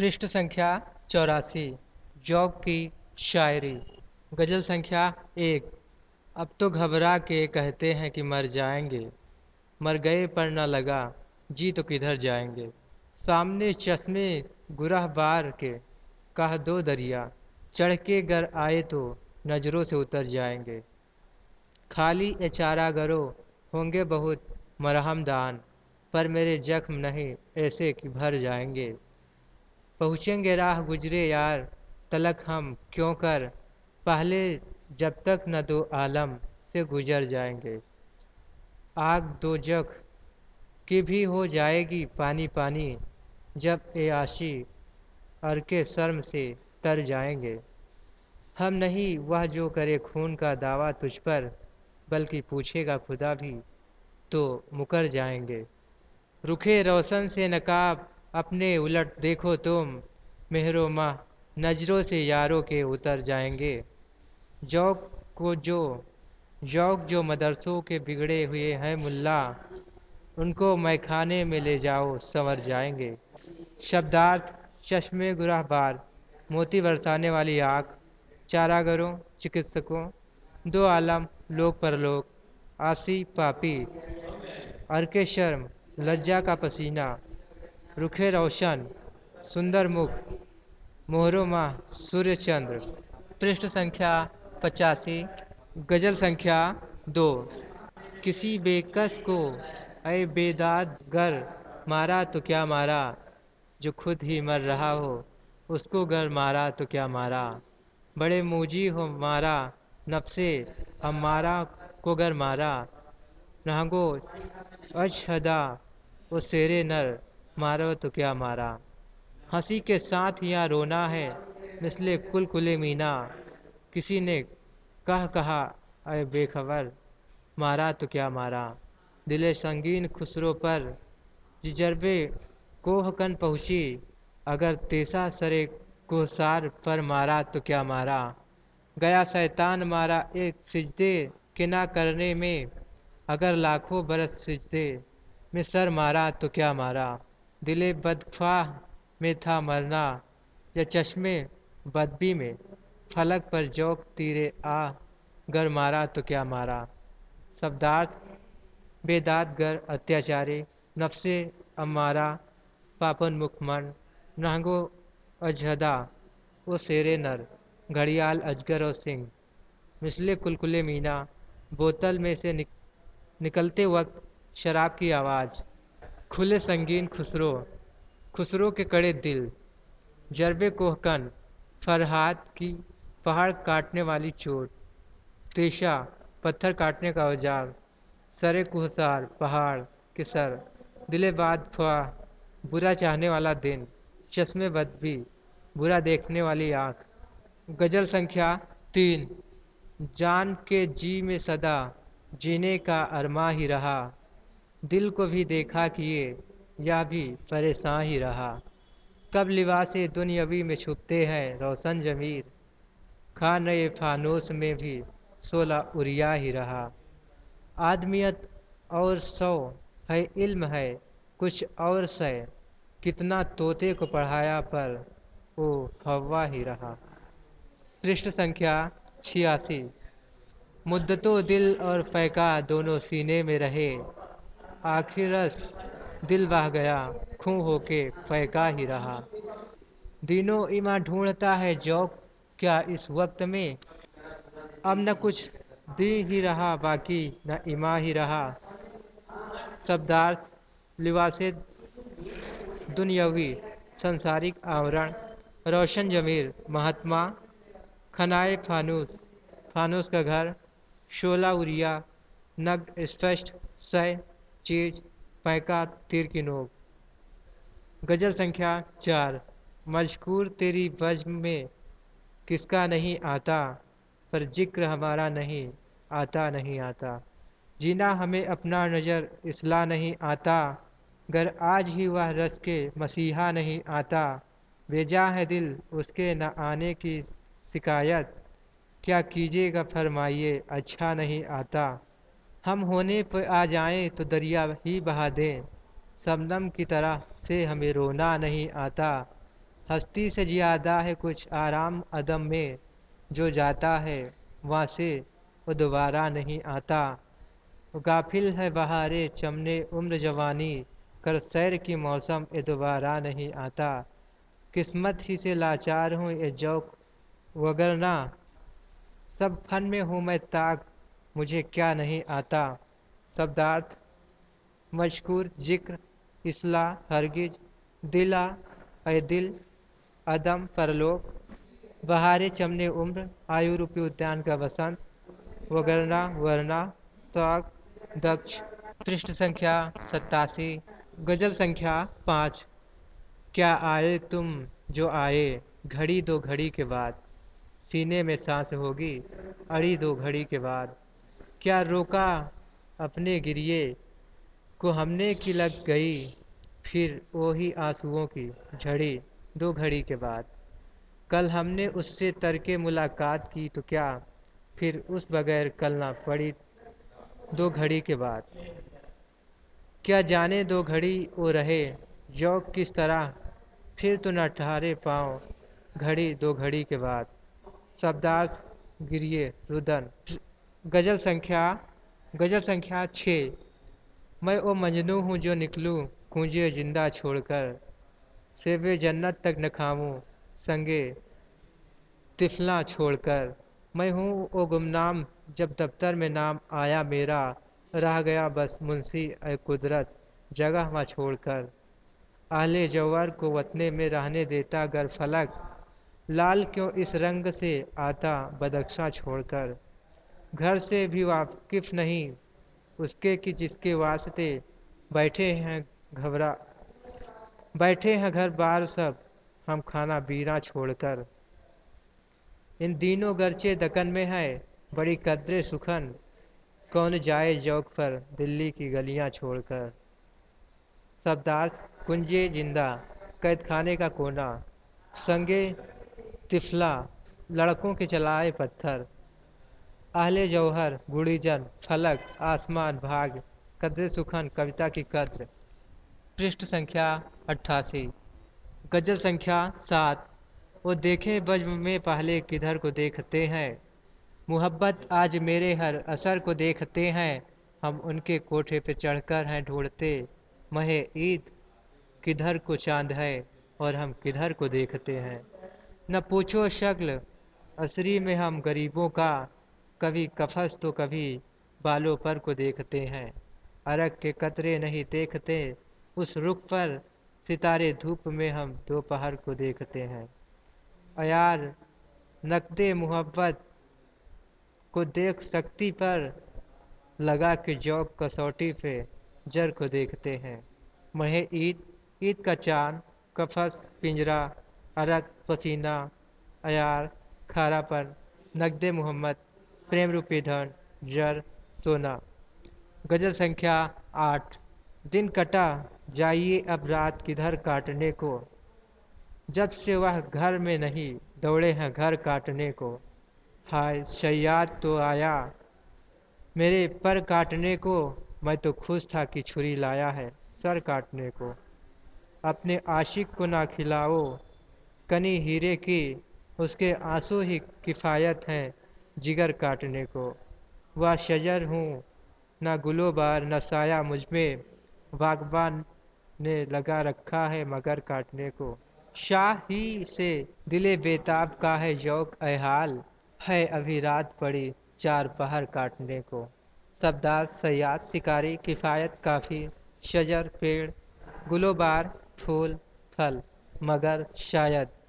पृष्ठ संख्या 84। जौक की शायरी। गज़ल संख्या 1। अब तो घबरा के कहते हैं कि मर जाएंगे, मर गए पर न लगा जी तो किधर जाएंगे। सामने चश्मे गुरह बार के कह दो दरिया, चढ़ के गर आए तो नजरों से उतर जाएंगे। खाली ए चारागरो होंगे बहुत मरहम दान, पर मेरे जख्म नहीं ऐसे कि भर जाएंगे। पहुँचेंगे राह गुजरे यार तलक हम क्यों कर, पहले जब तक न दो आलम से गुजर जाएंगे। आग दोजख की भी हो जाएगी पानी पानी, जब ए आशी अर के शर्म से तर जाएंगे। हम नहीं वह जो करे खून का दावा तुझ पर, बल्कि पूछेगा खुदा भी तो मुकर जाएंगे। रुखे रोशन से नकाब अपने उलट देखो तुम, मेहरो माह नजरों से यारों के उतर जाएंगे। जौक को जो जौक जो मदरसों के बिगड़े हुए हैं मुल्ला, उनको मैखाने में ले जाओ संवर जाएंगे। शब्दार्थ: चश्मे गुराहबार, मोती बरसाने वाली आँख, चारागरों चिकित्सकों, दो आलम लोक परलोक, आसी पापी, अर्के शर्म लज्जा का पसीना, रुखे रोशन सुंदर मुख, मोहरो माह सूर्य चंद्र। पृष्ठ संख्या 85। गज़ल संख्या 2। किसी बेकस को ऐ बेदाद गर मारा तो क्या मारा, जो खुद ही मर रहा हो उसको गर मारा तो क्या मारा। बड़े मूजी हो मारा नफ्से हमारा को गर मारा, नहगो अशहदा वो शेरे नर मारो तो क्या मारा। हंसी के साथ यहाँ रोना है मिसले कुल कुले मीना, किसी ने कहा अय बेखबर मारा तो क्या मारा। दिले संगीन खुसरो पर जिजरबे कोहकन पहुँची, अगर तेसा सरे कोसार पर मारा तो क्या मारा। गया शैतान मारा एक सिजदे के ना करने में, अगर लाखों बरस सिजदे में सर मारा तो क्या मारा। दिले बदख्वाह में था मरना या चश्मे बदबी में, फलक पर जौक तीरे आ गर मारा तो क्या मारा। शब्दार्थ: बेदात गर अत्याचारी, नफ्से अम्मारा पापन मुखमन, नहगो अजहदा वो शेरे नर, घड़ियाल अजगर और सिंह, मिसले कुलकुले मीना, बोतल में से निकलते वक्त शराब की आवाज़। खुले संगीन खुसरो, खुसरो के कड़े दिल, जरबे कोहकन फरहाद की पहाड़ काटने वाली चोट, तेशा पत्थर काटने का औजार, सरे कुहसार पहाड़ के सर, दिले बाद ख्वाह बुरा चाहने वाला दिन, चश्मे बदबी बुरा देखने वाली आँख। गज़ल संख्या 3। जान के जी में सदा जीने का अरमा ही रहा, दिल को भी देखा किए या भी परेशान ही रहा। कब लिबासे दुनियावी में छुपते हैं रोशन जमीर, खा नए फानूस में भी सोला उरिया ही रहा। आदमियत और सौ है इल्म है कुछ और सै, कितना तोते को पढ़ाया पर वो हवा ही रहा। पृष्ठ संख्या 86। मुद्दतों दिल और फ़ैका दोनों सीने में रहे, आखिरस दिल बह गया खूं होके फ़ैका ही रहा। दिनों इमा ढूंढता है जौक क्या इस वक्त में, अब न कुछ दी ही रहा बाकी न इमा ही रहा। शब्दार्थ: लिबासे दुनियावी संसारिक आवरण, रोशन जमीर महात्मा, खनाए फानूस फानूस का घर, शोला उरिया नग स्पष्ट सय चीज, पैका तीर की नोक। गज़ल संख्या 4। मजकूर तेरी बज़्म में किसका नहीं आता, पर जिक्र हमारा नहीं आता नहीं आता। जीना हमें अपना नज़र इसला नहीं आता, गर आज ही वह रस के मसीहा नहीं आता। बेजा है दिल उसके न आने की शिकायत, क्या कीजिएगा फरमाइए अच्छा नहीं आता। हम होने पर आ जाएं तो दरिया ही बहा दें, शबनम की तरह से हमें रोना नहीं आता। हस्ती से ज़्यादा है कुछ आराम अदम में, जो जाता है वहाँ से वो दोबारा नहीं आता। गाफिल है बहारे चमने उम्र जवानी, कर सैर की मौसम ये दोबारा नहीं आता। किस्मत ही से लाचार हूँ ये जौक वगरना, सब फन में हूँ मैं ताक, मुझे क्या नहीं आता। शब्दार्थ मशकूर जिक्र इसला हरगिज दिला ए दिल अदम परलोक बहारे चमने उम्र आयु रूपी उद्यान का वसंत वगरना वरना ताक दक्ष। पृष्ठ संख्या 87। गजल संख्या 5। क्या आए तुम जो आए घड़ी दो घड़ी के बाद, सीने में सांस होगी अड़ी दो घड़ी के बाद। क्या रोका अपने गिरिए को हमने की लग गई, फिर वही आंसुओं की झड़ी दो घड़ी के बाद। कल हमने उससे तरके मुलाकात की तो क्या, फिर उस बगैर कल ना पड़ी दो घड़ी के बाद। क्या जाने दो घड़ी वो रहे जौक किस तरह, फिर तो न ठहरे पाँव घड़ी दो घड़ी के बाद। शब्दार्थ गिरिए रुदन। गजल संख्या 6। मैं वो मजनू हूँ जो निकलूँ कूंजे जिंदा छोड़कर, सेवे जन्नत तक न खाऊं संगे तिफला छोड़कर। मैं हूँ वो गुमनाम जब दफ्तर में नाम आया मेरा, रह गया बस मुंशी ए कुदरत जगह वहाँ छोड़कर। आहले जवार को वतने में रहने देता गर फलक, लाल क्यों इस रंग से आता बदख्शा छोड़कर। घर से भी वाकिफ नहीं उसके कि जिसके वास्ते बैठे हैं घबरा बैठे हैं घर बार सब हम खाना बीना छोड़कर। इन दिनों गर्चे दकन में है बड़ी कद्रे सुखन, कौन जाए जौक पर दिल्ली की गलियां छोड़कर। शब्दार्थ कुंजे जिंदा कैद खाने का कोना, संगे तिफला लड़कों के चलाए पत्थर। आहले जौहर गुड़ीजन फलक आसमान भाग, कद्रे सुखन कविता की कद्र। पृष्ठ संख्या 88। गजल संख्या 7। वो देखे बज्म में पहले किधर को देखते हैं, मुहब्बत आज मेरे हर असर को देखते हैं। हम उनके कोठे पे चढ़कर हैं ढूंढते महे ईद, किधर को चांद है और हम किधर को देखते हैं। न पूछो शक्ल असरी में हम गरीबों का, कभी कफस तो कभी बालों पर को देखते हैं। अरग के कतरे नहीं देखते उस रुख पर, सितारे धूप में हम दोपहर को देखते हैं। अयार नकदे मोहब्बत को देख सकती पर, लगा के जौक कसौटी पे जर को देखते हैं। महे ईद का चांद कफस पिंजरा अरग पसीना अयार खारापन नकदे मोहम्मद प्रेम रूपी धन जर सोना। गजल संख्या 8। दिन कटा जाइए अब रात किधर काटने को, जब से वह घर में नहीं दौड़े हैं घर काटने को। हाय शय्याद तो आया मेरे पर काटने को, मैं तो खुश था कि छुरी लाया है सर काटने को। अपने आशिक को ना खिलाओ कनी हीरे की, उसके आंसू ही किफ़ायत हैं जिगर काटने को। वह शजर हूँ ना गुलोबार न साया मुझ में, बागबान ने लगा रखा है मगर काटने को। शाह ही से दिले बेताब का है यौक ए हाल, है अभी रात पड़ी चार पहर काटने को। शब्दार्थ सयाद शिकारी किफ़ायत काफ़ी, शजर पेड़, गुलोबार फूल फल, मगर शायद